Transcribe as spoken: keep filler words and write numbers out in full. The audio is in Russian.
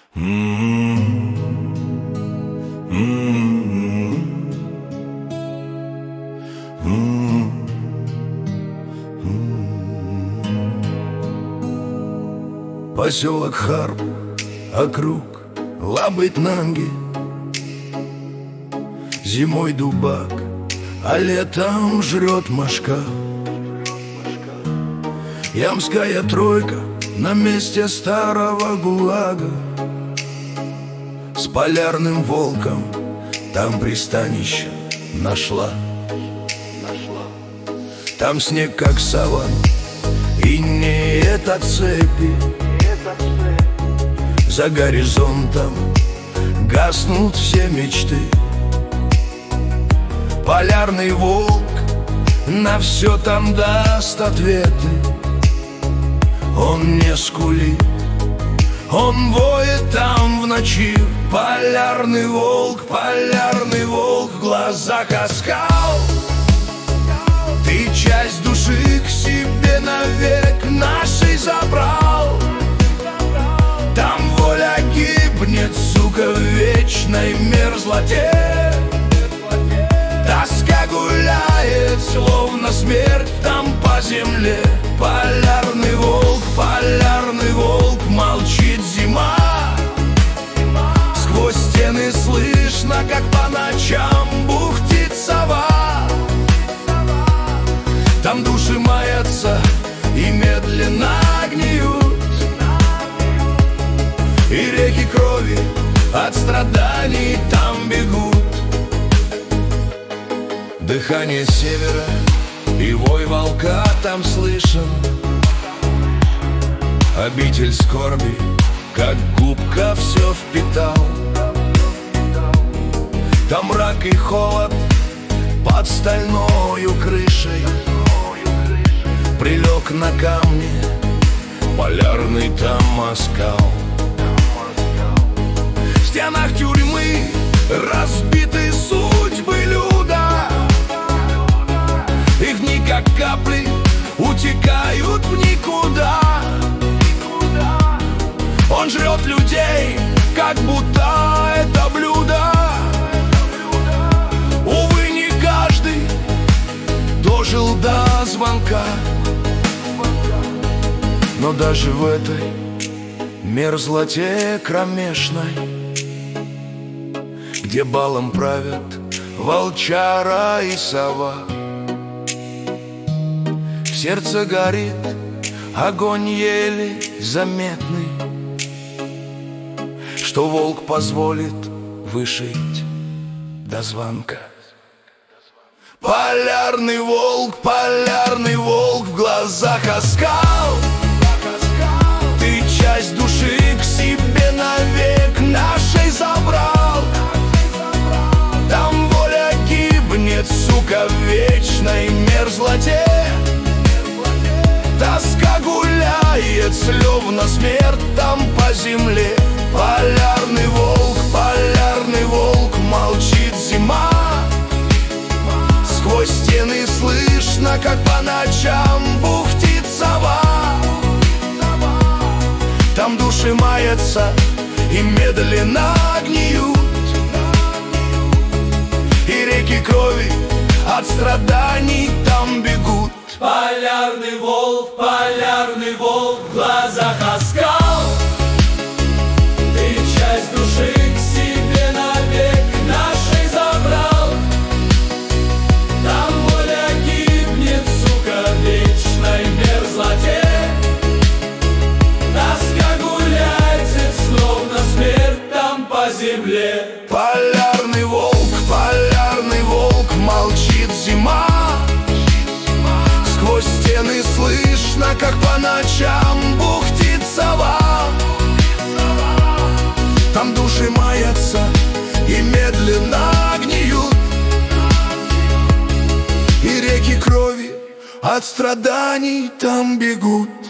Поселок Харп, округ Лабытнанги. Зимой дубак, а летом жрет мошка. Ямская тройка на месте старого ГУЛАГа. С полярным волком там пристанище нашла. Там снег как саван, и не это цепи. За горизонтом гаснут все мечты. Полярный волк на все там даст ответы. Он не скулит, он воет там в ночи. Полярный волк, полярный волк, в глазах оскал. Ты часть души к себе навек нашей забрал. Там воля гибнет, сука, в вечной мерзлоте. Тоска гуляет, словно смерть там по земле. Полярный волк, полярный волк, молчит зима. Сквозь стены слышно, как по ночам бухтит сова. Там души маятся и медленно гниют, и реки крови от страданий там бегут. Дыхание севера и вой волка там слышен. Обитель скорби, как губка, все впитал. Там мрак и холод под стальною крышей. Прилег на камне, полярный там оскал. В стенах тюрьмы разбиты судьбы люда. Их дни, как капли, утекают в никуда. Он жрет людей, как будто это блюдо. Увы, не каждый дожил до звонка. Но даже в этой мерзлоте кромешной, где балом правят волчара и сова, в сердце горит огонь еле заметный, что волк позволит вышить до звонка. Полярный волк, полярный волк, в глазах оскал. Ты часть души к себе навек нашей забрал. Там воля гибнет, сука, в вечной мерзлоте. Тоска гуляет, словно смерть там по земле. Полярный волк, полярный волк, молчит зима. Сквозь стены слышно, как по ночам бухтит сова. Там души маятся и медленно гниют, и реки крови от страданий там бегут. Полярный волк, полярный волк, в глазах оскал. Ты часть души к себе навек нашей забрал. Там воля гибнет, сука, в вечной мерзлоте. Тоска гуляет, словно смерть там по земле. Полярный волк, полярный волк, молчит зима. Сквозь стены слышно, как по ночам бухтит сова. Там души маятся и медленно гниют, и реки крови от страданий там бегут.